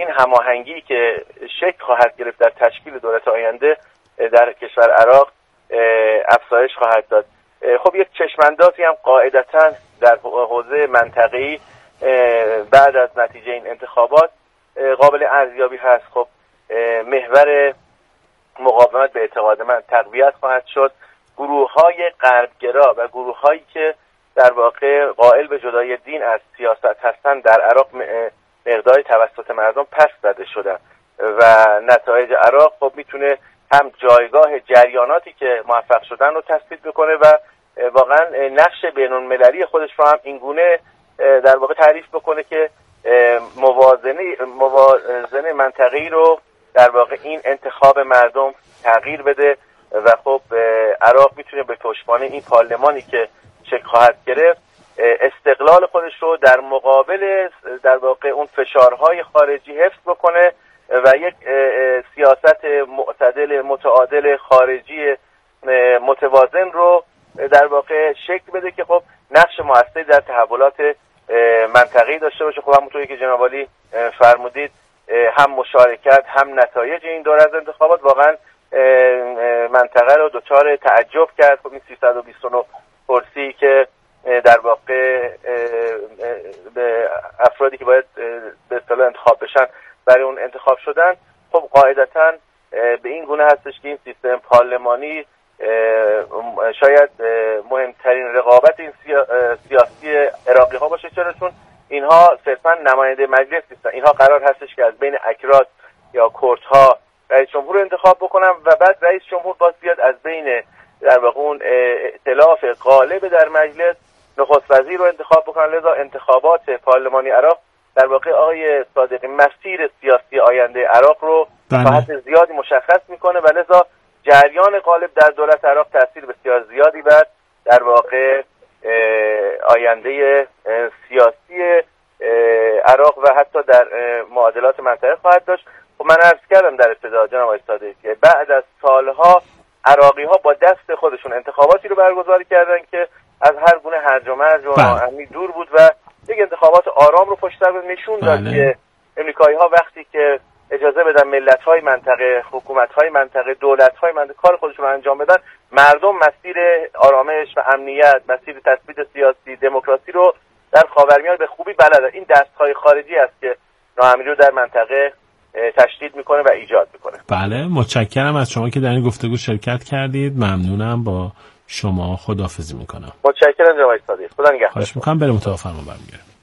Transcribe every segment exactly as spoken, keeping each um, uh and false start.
این هماهنگی که شکل خواهد گرفت در تشکیل دولت آینده در کشور عراق افزایش خواهد داد. خب یک چشماندازی هم قاعدتاً در حوزه منطقه‌ای بعد از نتیجه این انتخابات قابل ارزیابی هست. خب محور مقاومت به اعتقاد من تقویت خواهد شد. گروه‌های غربگرا و گروه‌هایی که در واقع قائل به جدای دین از سیاست هستند در عراق مقداری توسط مردم پس زده شدن و نتایج عراق خب میتونه هم جایگاه جریاناتی که موفق شدن رو تثبیت بکنه و واقعا نقش بین‌المللی خودش رو هم اینگونه در واقع تعریف بکنه که موازنه موازنه منطقه‌ای رو در واقع این انتخاب مردم تغییر بده و خب عراق میتونه به پشتوانه این پارلمانی که شکل خواهد گرفت استقلال خودش رو در مقابل در واقع اون فشارهای خارجی حفظ بکنه و یک سیاست معتدل متعادل خارجی متوازن رو در واقع شکل بده که خب نقش موثری در تحولات منطقه‌ای داشته باشه. خب همونطوری که جناب عالی فرمودید هم مشارکت هم نتایج این دور از انتخابات واقعا منطقه رو دچار تعجب کرد. خب این سیصد و بیست و نه کرسی که در واقع به افرادی که باید به اصطلاح انتخاب بشن برای اون انتخاب شدن خب قاعدتاً به این گونه هستش که این سیستم پارلمانی شاید مهمترین رقابت این سیاسی عراقی ها باشه. چرا؟ چون اینها صرفا نماینده مجلس نیستن، اینها قرار هستش که از بین اکراد یا کردها رئیس جمهور رو انتخاب بکنن و بعد رئیس جمهور باز بیاد از بین در واقع اون ائتلاف غالب در مجلس نخست وزیر رو انتخاب بکنن. لذا انتخابات پارلمانی عراق در واقع آقای صادقی مسیر سیاسی آینده عراق رو تا حد زیادی مشخص میکنه و لذا جریان غالب در دولت عراق تاثیر بسیار زیادی بر در واقع آینده سیاسی عراق و حتی در معادلات منطقه خواهد داشت. خب من عرض کردم در ابتدا جناب آقای صادقی که بعد از سالها عراقی ها با دست خودشون انتخاباتی رو برگزار کردن که از هر گونه هرج و مرج و ناامنی دور بود و یک انتخابات آرام رو پشت سر نشون داد که امریکایی ها وقتی که اجازه بدن ملت‌های منطقه، حکومت‌های منطقه، دولت‌های منطقه کار خودشون رو انجام بدن، مردم مسیر آرامش و امنیت، مسیر تثبیت سیاسی، دموکراسی رو در خاورمیانه به خوبی بلدن. این دست‌های خارجی است که ناامنی رو در منطقه تشدید میکنه و ایجاد میکنه. بله، متشکرم از شما که در این گفتگو شرکت کردید. ممنونم. با شما خداحافظی میکنم. متشکرم جناب صادقی. خدا نگهدار. خواهش میکنم. بریم اتاق فرمان برمیگردیم.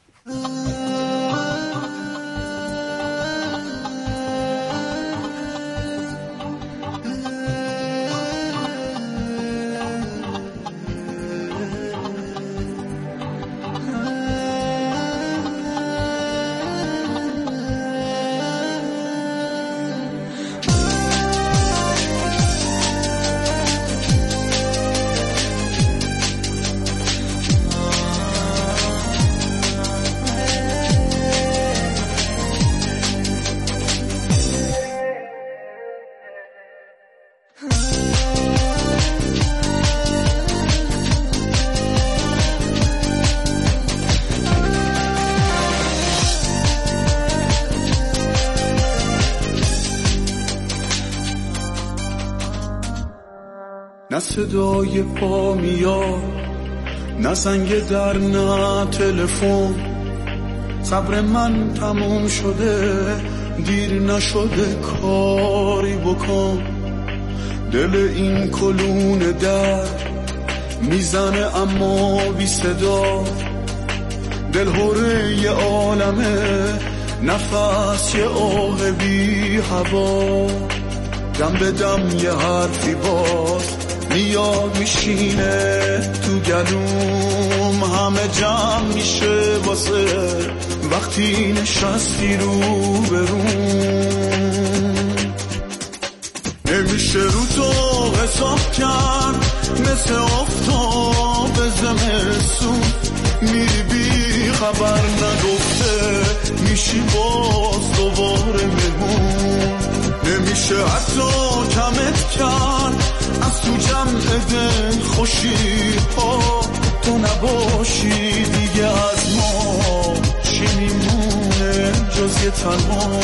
نه صدای پا میاد، نه زنگ در، نه تلفن. صبر من تموم شده، دیر نشده کاری بکن. دل این کلون در میزنه اما بی صدا. دل هره یه عالمه، نفس یه آه بی هوا. دم به دم یه حرفی باز میاد میشینه تو گلوم. همه جمع میشه واسه وقتی نشستی رو بروم. نمیشه رو تو حساب کرد، مثل آفتاب زمستون. میری بی خبر نگفته، میشی باز دوباره مهمون. نمیشه حتی کمت کرد از تو جمع دل خوشی ها. تو نباشی دیگه از ما چی میمونه جز جز یه تنها.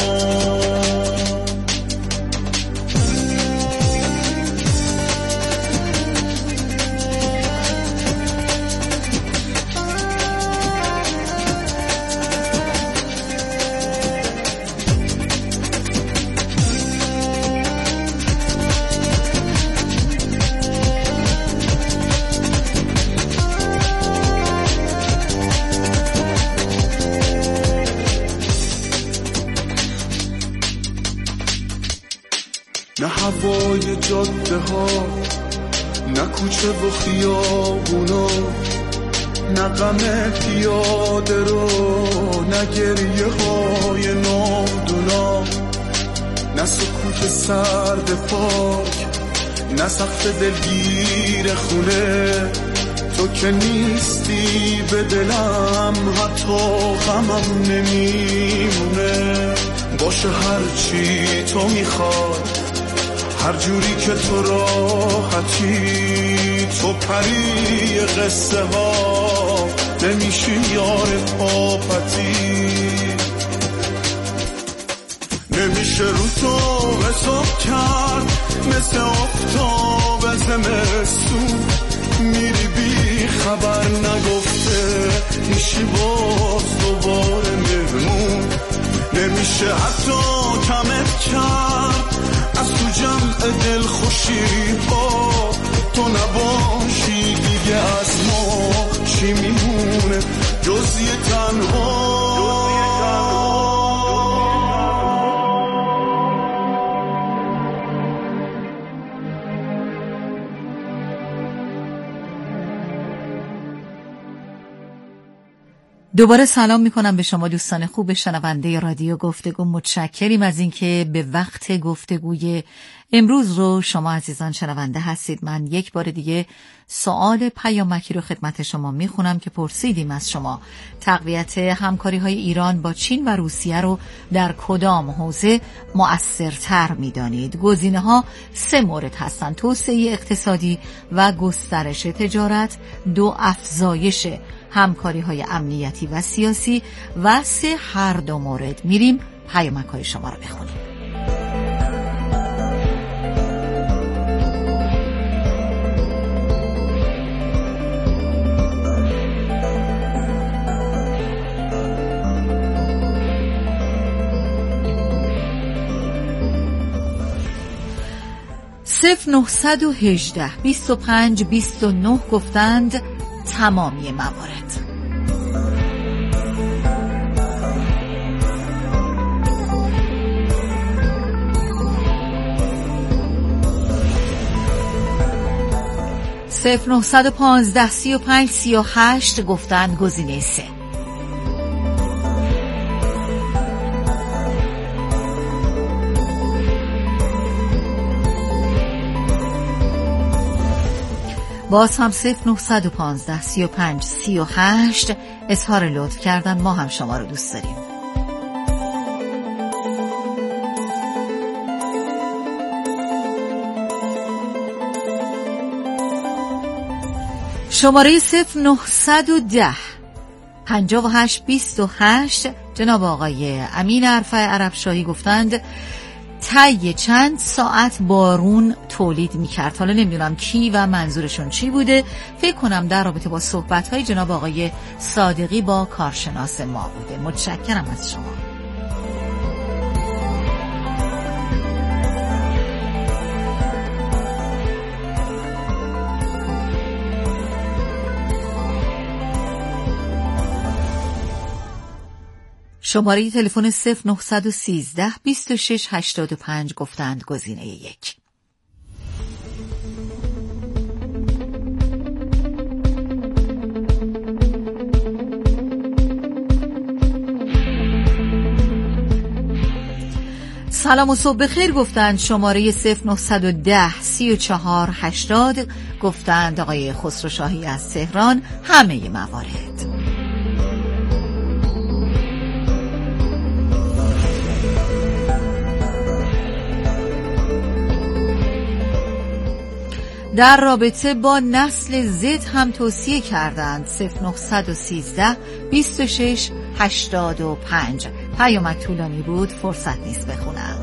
نه هوای جاده ها، نه کوچه و خیابونا، نه غم پیاده رو، نه گریه های نادونا، نه سکوت سرد پاک، نه سقف دلگیر خونه. تو که نیستی به دلم حتی غمم نمیمونه. باشه هرچی تو میخوای، هر جوری که تو راحتی، تو پری قصه ها نمیشی یار پاپتی. نمیشه رو تو حساب کرد مثل آفتاب زمستون. میری بی خبر نگفته میشی باز دوباره مهمون. نمیشه حتی کمت کرد از تو جمع دل خوشی ها. تو نباشی دیگه از ما چی میمونه جز یه تنها. دوباره سلام میکنم به شما دوستان خوب شنونده رادیو گفتگو. متشکریم از اینکه به وقت گفتگوی امروز رو شما عزیزان شنونده هستید. من یک بار دیگه سوال پیامکی رو خدمت شما میخونم که پرسیدیم از شما. تقویت همکاری های ایران با چین و روسیه رو در کدام حوزه مؤثرتر میدانید؟ گزینه ها سه مورد هستن: توسعه اقتصادی و گسترش تجارت، دو افزایش همکاری های امنیتی و سیاسی و سه هر دو مورد. میریم پیامک های شما رو بخونیم. صفر نهصد و هجده بیست و پنج بیست و نه گفتند تمامی موارد. صفر نهصد و پانزده سی و پنج سی و هشت گفتند گزینه سه. باز هم صفر نهصد و پانزده سی و پنج سی و هشت اظهار لطف کردن. ما هم شما رو دوست داریم. شماره صفر نهصد و ده پنجاه و هشت بیست و هشت جناب آقای امین عرفه عربشاهی گفتند طی چند ساعت بارون تولید میکرد. حالا نمیدونم کی و منظورشون چی بوده. فکر کنم در رابطه با صحبت‌های جناب آقای صادقی با کارشناس ما بوده. متشکرم از شما. شماره تلفن صفر نهصد و سیزده بیست و شش هشتاد و پنج گفتند گزینه یک. سلام و صبح بخیر گفتند شماره صفر نهصد و ده سی و چهار هشتاد گفتند آقای خسرو شاهی از تهران همه موارد. در رابطه با نسل زد هم توصیه کردند. صفر نهصد و سیزده بیست و شش هشتاد و پنج پیامک طولانی بود، فرصت نیست بخونم.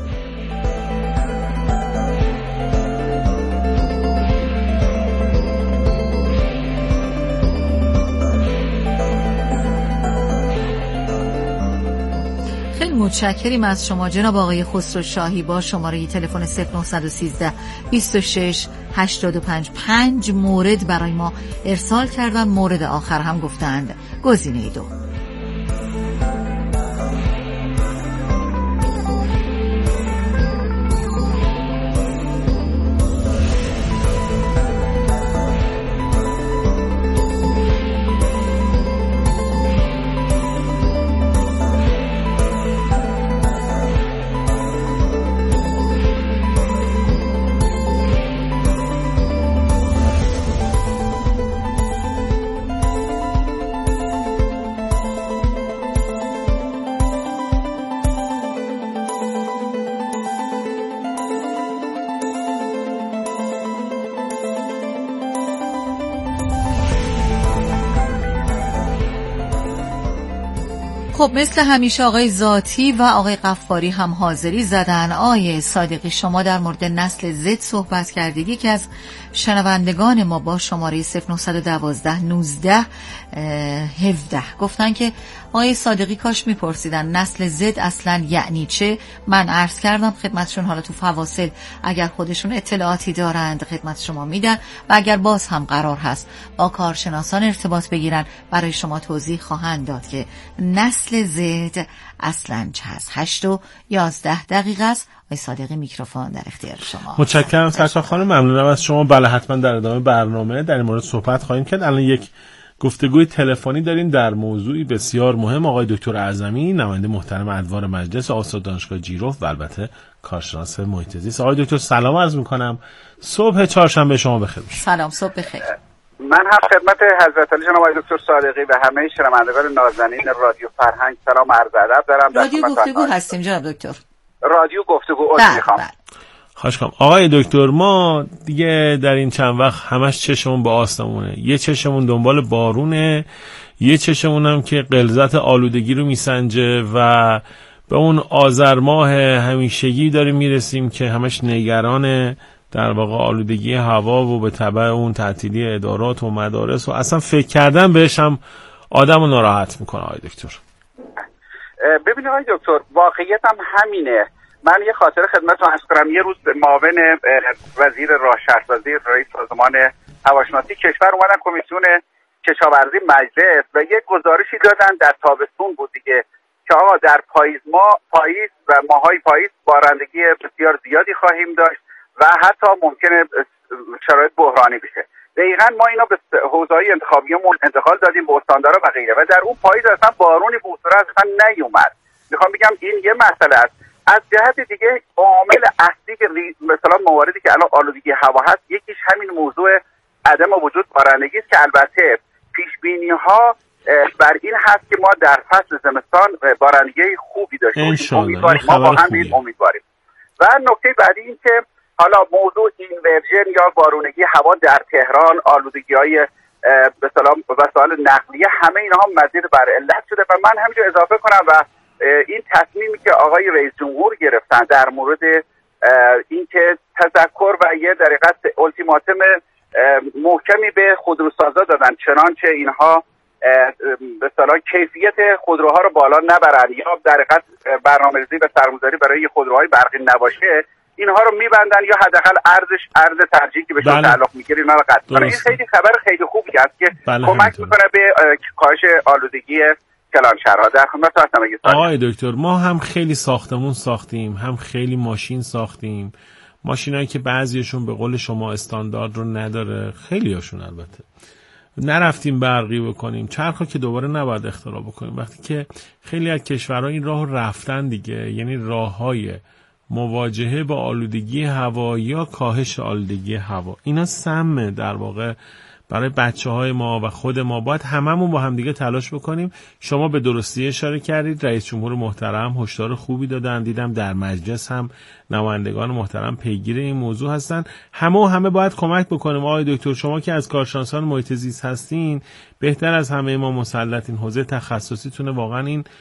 خیلی متشکریم از شما جناب آقای خسرو شاهی. با شماره تلفن صفر نه یک سه بیست و شش هشتاد و پنج پنج مورد برای ما ارسال کردن. مورد آخر هم گفتند گزینه دو. خب مثل همیشه آقای ذاتی و آقای غفاری هم حاضری زدن. آقای صادقی شما در مورد نسل زد صحبت کردید. یکی از شنوندگان ما با شماره صفر نه یک دو نوزده هفده گفتن که آقای صادقی کاش میپرسیدن نسل زد اصلا یعنی چه. من عرض کردم خدمتشون، حالا تو فواصل اگر خودشون اطلاعاتی دارند خدمت شما میدن و اگر باز هم قرار هست با کارشناسان ارتباط بگیرن برای شما توضیح خواهند داد که نسل زد اصلا چه هست. هشت و یازده دقیقه است. آقای صادقی میکروفون در اختیار شما. متشکرم سرکار خانم، ممنونم از شما. بله حتما در ادامه برنامه در این مورد صحبت خواهیم کرد. الان یک گفتگوی تلفنی داریم در موضوعی بسیار مهم. آقای دکتر اعظمی نماینده محترم ادوار مجلس استاد دانشگاه جیروف و البته کارشناس محیط زیست. آقای دکتر سلام عرض می‌کنم. صبح چهارشنبه شما بخیر. سلام، صبح بخیر. من هم خدمت حضرت علی جناب آقای دکتر صادقی و همه شنوندگان نازنین رادیو فرهنگ سلام عرض ادب دارم. رادیو گفتگو هستیم جناب دکتر. رادیو گفتگو عذر میخوام. خواهش کنم آقای دکتر، ما دیگه در این چند وقت همش چشمون به آسمونه. یه چشمون دنبال بارونه، یه چشمون هم که غلظت آلودگی رو میسنجه و به اون آذر ماه همیشگی داریم میرسیم که همش نگران در واقع آلودگی هوا و به تبع اون تعطیلی ادارات و مدارس و اصلا فکر کردن بهش هم آدم رو ناراحت میکنه. آقای دکتر ببینید آقای دکتر، واقعیت هم همینه. من یه خاطر خدمتتون عرض کنم. یه روز معاون وزیر راه شهرسازی رئیس سازمان هواشناسی کشور اومدن کمیسیون کشاورزی مجلس و یه گزارشی دادن، در تابستون بود دیگه، که آقا در پاییز ما پاییز و ماهای پاییز بارندگی بسیار زیادی خواهیم داشت و حتی ممکنه شرایط بحرانی بشه. دقیقاً ما اینا به حوزه‌های انتخابیمون انتقال دادیم به استاندارا و غیره و در اون پاییز اصلا بارونی به صورت اصلا نیومد. میخوام بگم این یه مسئله است. از جهت دیگه عامل اصلی که مثلا مواردی که الان آلودگی هوا هست، یکیش همین موضوع عدم وجود بارندگی است که البته پیش بینی ها بر این هست که ما در فصل زمستان بارندگی خوبی داشته باشیم. امیدواریم، ما واقعا به این امیدواریم. و نکته بعدی این که حالا موضوع اینورژن یا بارونگی هوا در تهران، آلودگی‌های به اصطلاح وسایل نقلیه، همه اینها مزید بر علت شده و من همینجا اضافه کنم و این تصمیمی که آقای رئیس جمهور گرفتن در مورد اینکه تذکر و یه در حقیقت التیماتوم محکمی به خودروسازا دادن، چنانچه اینها به اصطلاح کیفیت خودروها رو بالا نبرن یا در حقیقت برنامه‌ریزی و سرمایه‌گذاری برای خودروهای برقی نباشه، اینها رو میبندن یا حداقل ارزش ارز ترجیحی که بهشون تعلق میگیره اینا رو قطع کنن. این خیلی خبر خیلی خوبی است که بله کمک میکنه به کاهش آلودگی کلانشهرها. در خدمت هستم. آقای دکتر، ما هم خیلی ساختمون ساختیم، هم خیلی ماشین ساختیم، ماشینایی که بعضیشون به قول شما استاندارد رو نداره، خیلی هاشون البته نرفتیم برقی بکنیم، چرخو که دوباره نباید اختراع بکنیم. وقتی که خیلی از کشورها این راه رفتن دیگه، یعنی راههای مواجهه با آلودگی هوا یا کاهش آلودگی هوا، اینا سمه در واقع برای بچه های ما و خود ما. باید هممون با هم دیگه تلاش بکنیم. شما به درستی اشاره کردید، رئیس جمهور محترم هشدار خوبی دادن، دیدم در مجلس هم نمایندگان محترم پیگیر این موضوع هستن. همه و همه باید کمک بکنیم. آقای دکتر، شما که از کارشناسان محیط زیست هستین، بهتر از همه ما مسلطین، حوزه تخصصیتونه واقعا این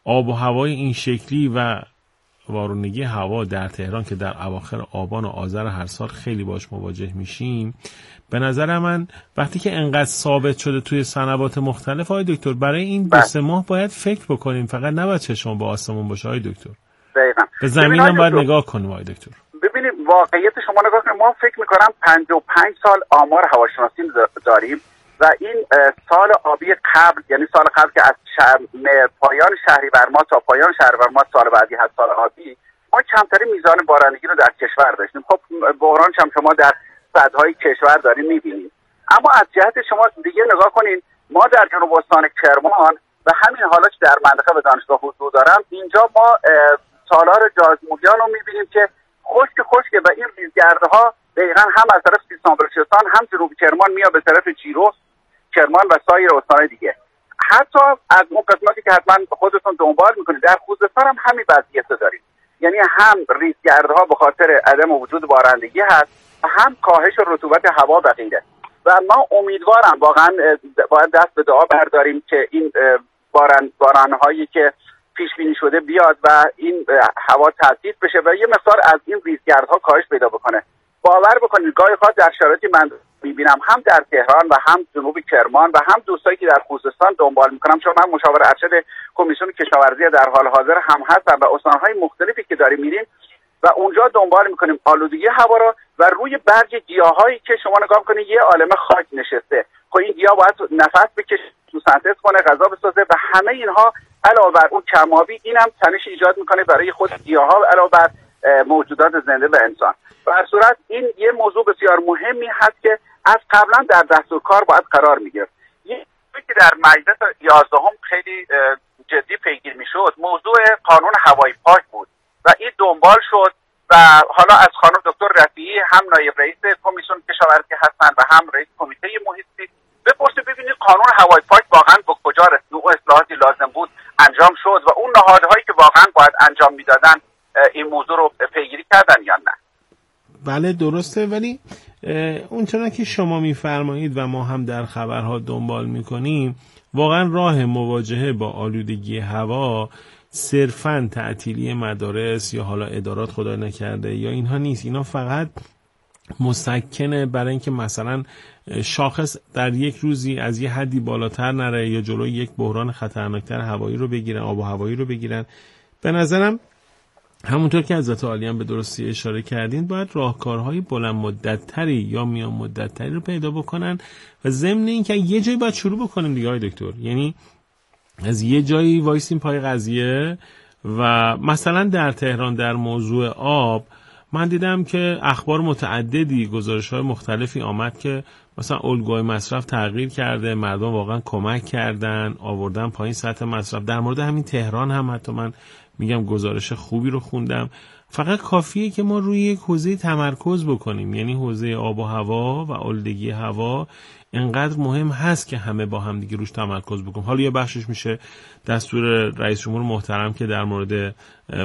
آب و هوای این شکلی و وارونگی هوا در تهران که در اواخر آبان و آذر هر سال خیلی باش مواجه میشیم، به نظر من وقتی که انقدر ثابت شده توی صنوات مختلف، آقای دکتر برای این دو سه ماه باید فکر بکنیم، فقط نباید چشمون با آسمون باشه آقای دکتر. دقیقاً. به زمین هم باید نگاه کنیم آقای دکتر. ببینید واقعیت شما نگاه کنید، ما فکر میکنم پنجاه و پنج سال آمار هواشناسی داریم و این سال آبی قبل، یعنی سال قبل که از شهر پایان شهریور ماه تا پایان شهریور ماه سال بعدی هست سال آبی، ما کمترین میزان بارندگی رو در کشور داشتیم. خب بحرانش هم شما در سدهای کشور داریم میبینیم. اما از جهت شما دیگه نگاه کنین، ما در جنوب استان کرمان و همین حالا که در منطقه به دانشگاه حضور دارم، اینجا ما تالار جازمولیان رو میبینیم که خشک خشکه و این ریزگردها دقیقا هم از طرف سیستان بلوچستان هم جنوب کرمان میاد به طرف جیرو، کرمان و سایر استان‌های دیگه. حتی از اون قسمتی که حتما خودتون دنبال میکنید در خوزستان هم همین وضعیت داریم، یعنی هم ریزگردها به خاطر عدم وجود بارندگی هست و هم کاهش رطوبت هوا و غیره. و ما امیدوارم واقعا باید دست به دعا برداریم که این باران بارانهایی که پیش بینی شده بیاد و این هوا تثبیت بشه و یه مقدار از این ریزگردها کاهش پیدا بکنه. باور بکنید گاهی خاص در شرایطی من میبینم هم در تهران و هم جنوب کرمان و هم دوستایی که در خوزستان دنبال میکنم، چون من مشاور ارشد کمیسیون کشاورزی در حال حاضر هم هستم و استانهای مختلفی که داریم میریم و اونجا دنبال میکنیم آلودگی هوا را و روی برگ گیاهایی که شما نگاه کنید یه عالمه خاک نشسته. خب این گیاه باید نفس بکشه، فتوسنتز کنه، غذا بسازه و همه اینها علاوه بر اون کم‌آبی اینم تنش ایجاد میکنه برای خود گیاها و علاوه بر موجودات زنده و انسان. در صورت این یه موضوع بسیار مهمی هست که از قبلا در دستور کار باید قرار میگرفت. یه که در مجلس یازدهم خیلی جدی پیگیر میشد موضوع قانون هوای پاک بود و این دنبال شد و حالا از خانم دکتر رفیعی هم نایب رئیس کمیسیون کشاورزی هستن و هم رئیس کمیته محیط زیست بپرسید ببینید قانون هوای پاک واقعا به کجا رسید، اون اصلاحاتی لازم بود انجام شد و اون نهادهایی که واقعا باید انجام میدادن این موضوع رو پیگیری کردن یا نه. بله درسته، ولی اونچنان که شما میفرمایید و ما هم در خبرها دنبال میکنیم، واقعا راه مواجهه با آلودگی هوا صرفاً تعطیلی مدارس یا حالا ادارات خدای نکرده یا اینها نیست. اینا فقط مسکنه برای اینکه مثلا شاخص در یک روزی از یه حدی بالاتر نره یا جلوی یک بحران خطرناکتر هوایی رو بگیرن، آب و هوایی رو بگیرن. به نظرم همونطور که حضرت عالی هم به درستی اشاره کردین باید راهکارهای بلند مدت تری یا میان مدت تری رو پیدا بکنن و ضمن این که یه جایی باید شروع بکنیم دیگه های دکتر، یعنی از یه جایی وایسیم پای قضیه. و مثلا در تهران در موضوع آب من دیدم که اخبار متعددی، گزارش‌های مختلفی آمد که مثلا الگوهای مصرف تغییر کرده، مردم واقعا کمک کردن، آوردن پایین سطح مصرف. در مورد همین تهران هم حتی من میگم گزارش خوبی رو خوندم. فقط کافیه که ما روی یک حوزه تمرکز بکنیم، یعنی حوزه آب و هوا و آلودگی هوا انقدر مهم هست که همه با هم دیگه روش تمرکز بکنیم. حالا یه بخشش میشه دستور رئیس جمهور محترم که در مورد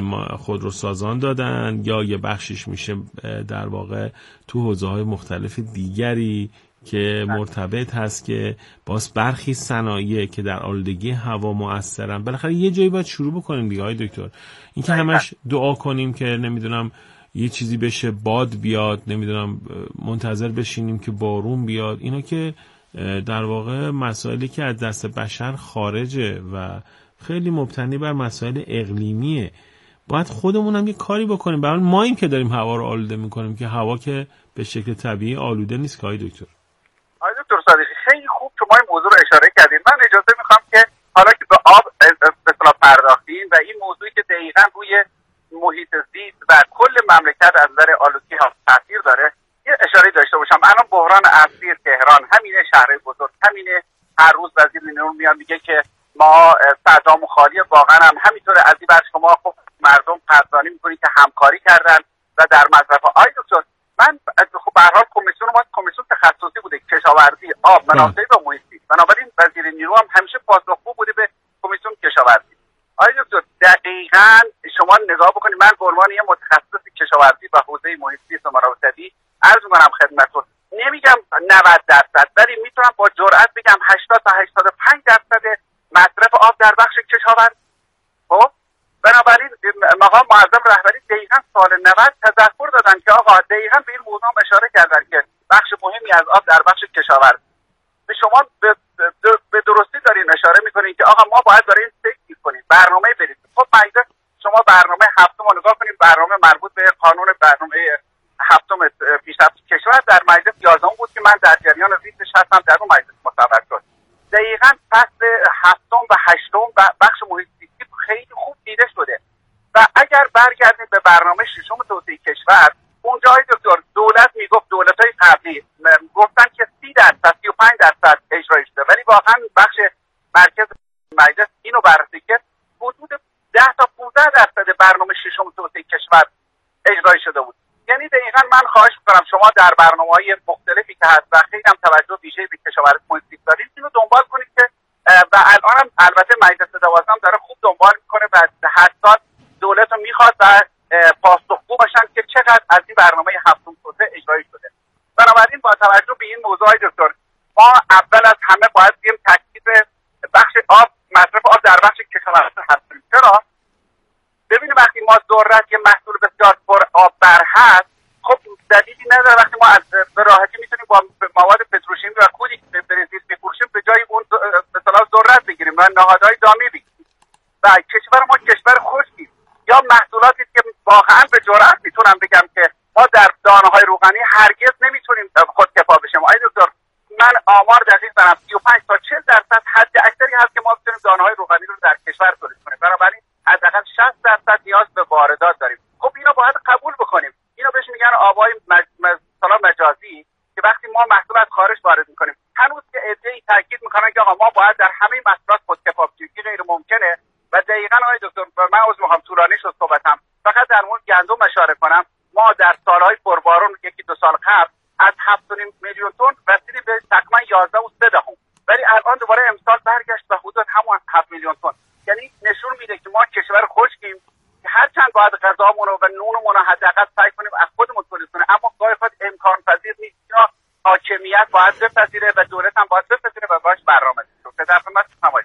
خودروسازان دادن، یا یه بخشش میشه در واقع تو حوزه‌های مختلف دیگری که مرتبط هست که باز برخی صنایع که در آلودگی هوا مؤثرن. بالاخره یه جایی باید شروع بکنیم دیگه های دکتر. این که همش دعا کنیم که نمیدونم یه چیزی بشه، باد بیاد، نمیدونم منتظر بشینیم که بارون بیاد، اینا که در واقع مسائلی که از دست بشر خارجه و خیلی مبتنی بر مسائل اقلیمیه. باید خودمون هم یه کاری بکنیم. برای ما این که داریم هوا رو آلوده میکنیم که هوا که به شکل طبیعی آلوده نیست که های دکتر. آقای دکتر صادقی خیلی خوب شما این موضوع رو اشاره کردید. من اجازه میخوام که حالا که به آب به اصطلاح پرداختین و این موضوعی که دقیقاً روی محیط زیست و کل مملکت از نظر آلودگی ها تاثیر داره یه اشاره داشته باشم. الان بحران اصلی تهران همینه، شهر بزرگ همینه. هر روز وزیر نور میاد میگه که ما صدامون خالی، واقعا هم همینطوره. از این بر شما خب مردم قدردانی میکنید که همکاری کردن و در مصرف. آقای دکتر من خب به هر حال کمیسیون ما کمیسیون تخصصی بوده، کشاورزی، آب، منابع و محیط زیست. بنابراین وزیر نیرو هم همیشه پاسخگو بوده به کمیسیون کشاورزی. آقای دکتر دقیقاً شما نگاه بکنید، من به عنوان یه متخصص کشاورزی و حوزه محیط زیست و منابع طبیعی عرض می‌کنم خدمتتون، نمیگم نود درصد ولی میتونم با جرئت بگم هشتاد تا هشتاد و پنج درصد مصرف آب در بخش کشاورزی. خب آقا معظم رهبری دقیقاً سال نود تذکر دادن که آقا دقیقاً به این موضوع اشاره کردن که بخش مهمی از آب در بخش کشاورزی. به شما به, به درستی دارین اشاره میکنین که آقا ما باید داریم فکر کنیم، برنامه بریزیم. خب مجلس شما برنامه هفتم رو نگاه کنیم، برنامه مربوط به قانون برنامه هفتم پیشرفت کشور در مجلس یازدهم بود که من در جریان ریزش هستم، در اون مجلس مصوب شد. دقیقاً فصل هفتم و هشتم بخش محیط زیستی خیلی خوب دیده شده. و اگر برگردیم به برنامه ششم توسعه کشور، اونجا های دکتر دولت میگفت، دولت‌های قبلی گفتن که سی درصد سی و پنج درصد اجرایی شده، ولی واقعا بخش مرکز مجلس اینو بررسی کرد حدود ده تا پانزده درصد برنامه ششم توسعه کشور اجرایی شده بود. یعنی دقیقاً من خواهش می‌کنم شما در برنامه‌های مختلفی که هست و خیلی هم توجه ویژه‌ای به کشاورزی محیط دارید اینو دنبال کنید که و الان هم البته مجلس دوازدهم داره خوب دنبال می‌کنه و هر سال دولت رو می‌خواد و پاسخگو باشن که چقدر از این برنامه هفتم توسعه اجرایی شده. بنابراین با توجه به این موضوع دکتر ما اول از همه باید بیم تاکید بخش آب، مصرف آب در بخش کشاورزی هستیم. چرا؟ ببینید وقتی ما ذرت که محصول بسیار پر آب بر هست، خب دلیلی نداره وقتی ما از به راحتی میتونیم با مواد پتروشیمی و کودی که برزیل میفروشیم به جای اون مثلا ذرت بگیریم و نهادهای دامی بگیریم. و کشور ما کشور خشکی یا محصولاتی که واقعا به جرئت میتونم بگم که ما در دانه‌های روغنی هرگز نمیتونیم خودکفا بشیم. آقای دکتر من آمار دقیق دارم سی و پنج تا چهل درصد حد اکثری هست که ما بتونیم دانه‌های روغنی رو در کشور تولید کنیم. بنابراین حداقل شصت درصد نیاز به واردات داریم. خب اینو باید قبول بکنیم. اینو بهش میگن آبای مثلا مجازی که وقتی ما محصول از خارج وارد میکنیم هنوز که ایده‌ای تاکید میکنن که آقا ما باید در همه محصولات خودکفا بشیم که غیر ممکنه. و دقیقاً آقای دکتر من عذر میخوام طولانی شد صحبتم، فقط در مورد گندم اشاره کنم. ما در سالهای پربارون یکی دو سال قبل از هفت و نیم میلیون تن رسیدیم به تقریبا یازده و سه دهم، ولی الان دوباره امسال برگشت به حدود همون هفت میلیون تن. یعنی نشون میده که ما کشور خشکیم که هرچند باید غذامون رو و نونمون رو حداقل سعی کنیم از خودمون تولید کنیم، اما گاهی وقت امکان پذیر نیست. اینا حاکمیت باید بپذیره و دولت هم باید بپذیره و باش برنامه بریزه. به طرف من تمام.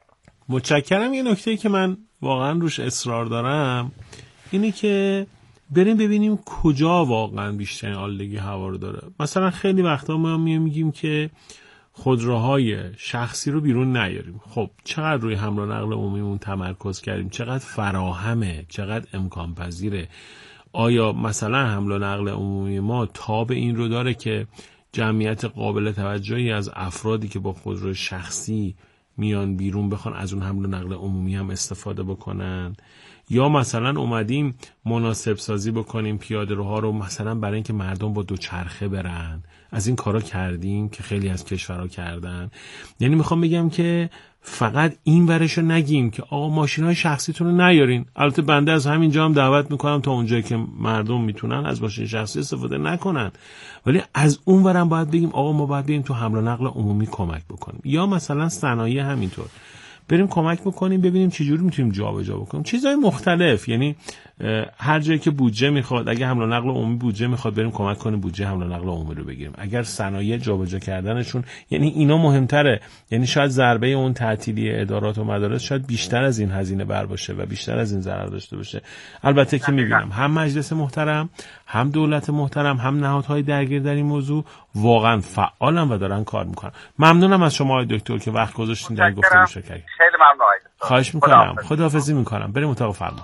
متشکرم. یه نکته که من واقعا روش اصرار دارم اینه که بریم ببینیم کجا واقعا بیشترین آلودگی هوا رو داره. مثلا خیلی وقتا ما میگیم که خودروهای شخصی رو بیرون نیاریم. خب چقدر روی حمل و نقل عمومیمون تمرکز کردیم، چقدر فراهمه، چقدر امکان پذیره. آیا مثلا حمل و نقل عمومی ما تاب این رو داره که جمعیت قابل توجهی از افرادی که با خودرو شخصی میان بیرون بخوان از اون حمل و نقل عمومی هم استفاده بکنن؟ یا مثلا اومدیم مناسب سازی بکنیم پیاده روها رو مثلا برای اینکه مردم با دوچرخه برن؟ از این کارا کردیم که خیلی از کشورها کردن. یعنی میخوام بگم که فقط این ورشو نگیم که آقا ماشین‌های شخصیتون رو نیارین. البته بنده از همینجا هم دعوت میکنم تا اونجایی که مردم میتونن از ماشین شخصی استفاده نکنن، ولی از اون ورم باید بگیم آقا ما باید بریم تو حمل و نقل عمومی کمک بکنیم. یا مثلا صنایع همینطور بریم کمک بکنیم، ببینیم چجوری میتونیم جابجا بکنیم چیزهای مختلف. یعنی هر جایی که بودجه میخواد، اگه حمل و نقل عمومی بودجه میخواد بریم کمک کنیم بودجه حمل و نقل عمومی رو بگیریم. اگر صنایع جابجا کردنشون، یعنی اینا مهمتره. یعنی شاید ضربه اون تعطیلی ادارات و مدارس شاید بیشتر از این هزینه بر باشه و بیشتر از این ضرر داشته باشه. البته که میبینم هم مجلس محترم، هم دولت محترم، هم نهادهای درگیر در این موضوع واقعا فعالن و دارن کار میکنن. ممنونم از شما آقای دکتر که وقت گذاشتین در گفتگو شرکت. خیلی ممنون. خواهش میکنم. خداحافظی میکنم. بریم اتاق فرمان.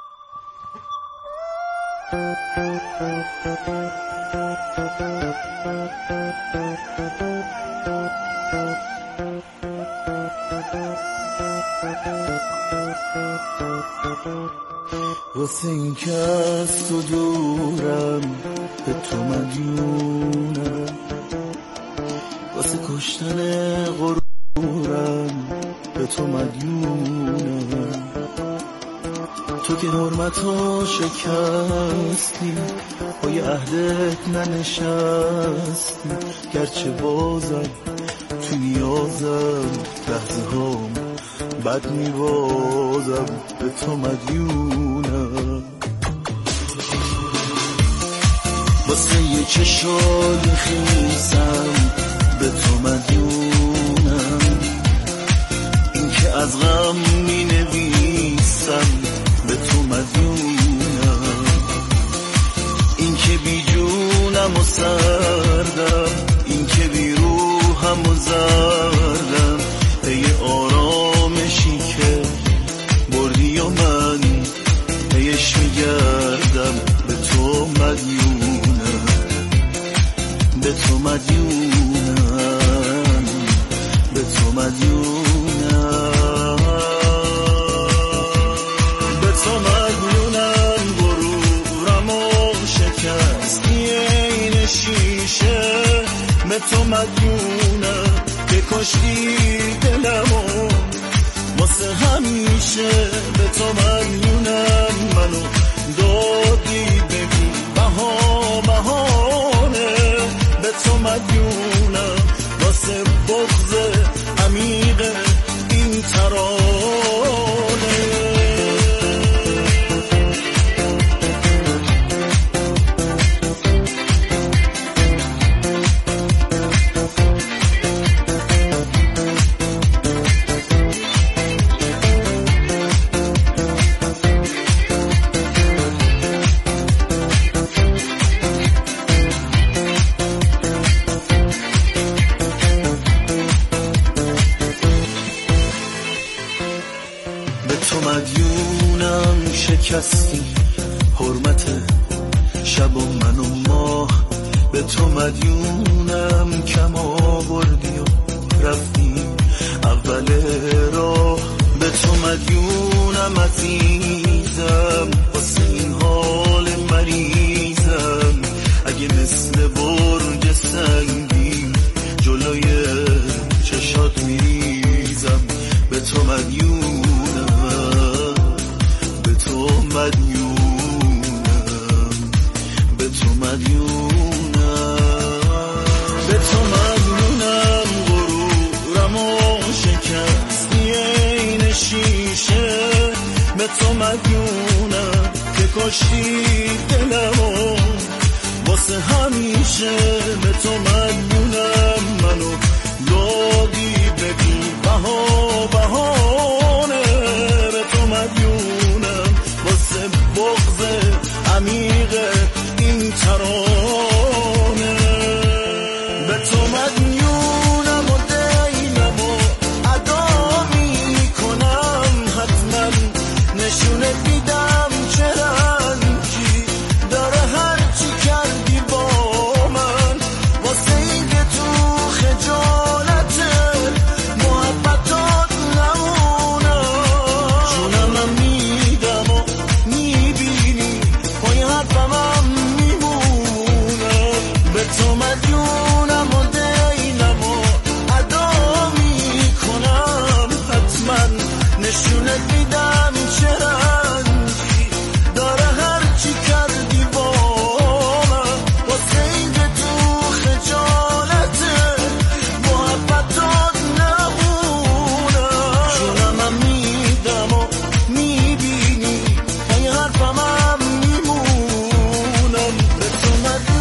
واسه این که از تو دورم به تو مدیونم، واسه کشتن غرورم به تو مدیونم. تو که حرمتو شکستی پای عهدت ننشستی، گرچه بازم تو نیازم لحظه هام بد میوازم به تو مدیونم. واسه یه چشای خیسم به تو مدیونم، این که از غم می نویسم به تو مدیونم، این که بی جونم و سردم، این که بی روحم و زردم، پی آرامشی که بردی و من پیش میگردم، به تو مدیونم، به تو مدیونم، به تو مدیونم، به تو مدیونم. غرورم و شکستی این شیشه، به تو مدیونم که کشتی دلمو واسه همیشه، به تو مدیونم. منو دادی ببین بها بهانه، به تو مدیونم واسه بغض عمیق این ترانه. شکستی حرمت شب و من و ماه، به تو مدیونم. کم آوردی و رفتی اول راه، به تو مدیونم عزیزم. واسه این حال مریضم، اگه مثل برج سنگی جلوی چشات میریزم، به تو مدیونم، به تو مدیونم، به تو مدیونم، به تو مدیونم. غرورم و شکستی این شیشه، به تو مدیونم که کشتی دلمو واسه همیشه، به تو مدیونم. منو دادی ببین بها بهانه، به تو مدیونم واسه بغض عمیق این ترانه، به تو مدیونم و دینم و ادا میکنم، حتما نشونه دیدم چه رنگی داره هرچی کردی با من، واسه این که تو خجالت محبتات نمونم. جونم میدم و میبینی پای حرفم هم میمونم، به تو مدیونم و دینم و ادا میکنم، حتما نشونت میدم چه رنگی داره هرچی کردی با من، واسه این که تو خجالت محبتات نمونم. جونم میدم و میبینی پای حرفم هم میمونم، به تو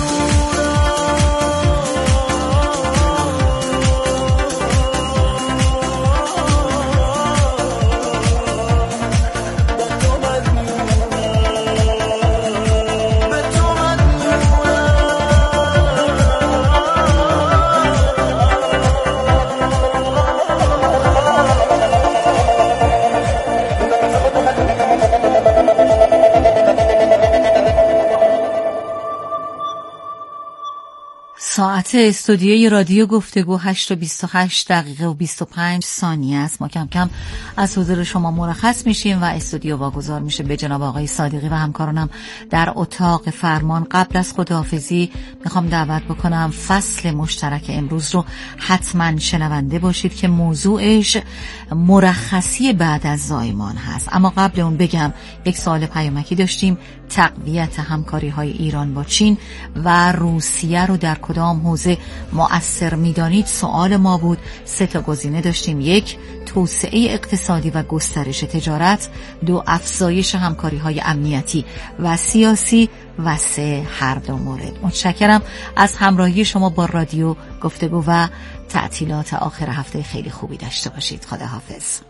ساعت استودیوی رادیو گفتگو هشت و بیست و هشت دقیقه و بیست و پنج ثانیه است. ما کم کم از حضور شما مرخص میشیم و استودیو واگذار میشه به جناب آقای صادقی و همکارانم در اتاق فرمان. قبل از خداحافظی میخوام دعوت بکنم فصل مشترک امروز رو حتما شنونده باشید که موضوعش مرخصی بعد از زایمان هست. اما قبل اون بگم یک سوال پیامکی داشتیم، تقویت همکاری های ایران با چین و روسیه رو در کدام حوزه مؤثر میدانید؟ سوال ما بود. سه تا گزینه داشتیم: یک، توسعه اقتصادی و گسترش تجارت، دو، افزایش همکاری های امنیتی و سیاسی و سه، هر دو مورد. متشکرم از همراهی شما با رادیو گفتگو و تعطیلات آخر هفته خیلی خوبی داشته باشید. خداحافظ.